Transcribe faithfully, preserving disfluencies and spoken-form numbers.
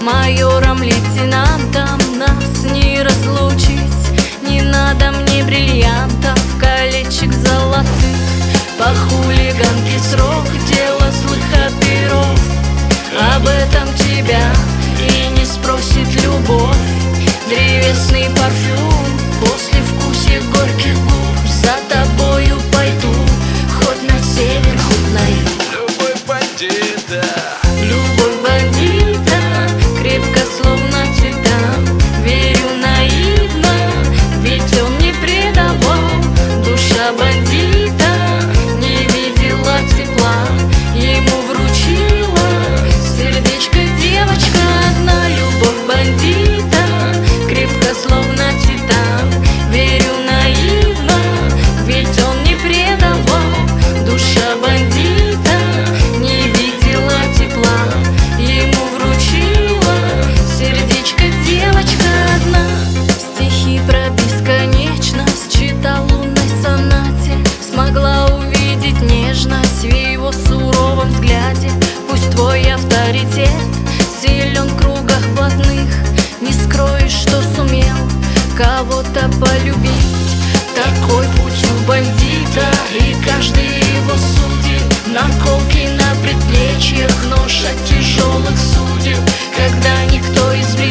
майором-лейтенантом нас не разлучить. Не надо мне бриллиантов, колечек золотых. По хулиганке срок, дело злых оперов. Об этом тебя и не спросит любовь. Древесный парфюм, послевкусие горьких губ. За тобою пойду, хоть на север, хоть на юг. Любовь бандита, Любовь бандита, крепко словно титан. Верю наивно, ведь он не предавал. Душа бандита не видела тепла, ему вручила сердечко девочка одна. Любовь бандита, крепко словно титан. Верю наивно, ведь он не предавал. Душа бандита не видела тепла, ему вручила сердечко девочка одна. Стихи про бесконечность читал в лунной сонате. Смогла увидеть нежность в его суровом взгляде. Пусть твой авторитет силен в кругах блатных, не скроешь, что сумел кого-то полюбить. Такой путь у бандита, и каждый его судит. Наколки на предплечьях, нож от тяжелых судеб, когда никто из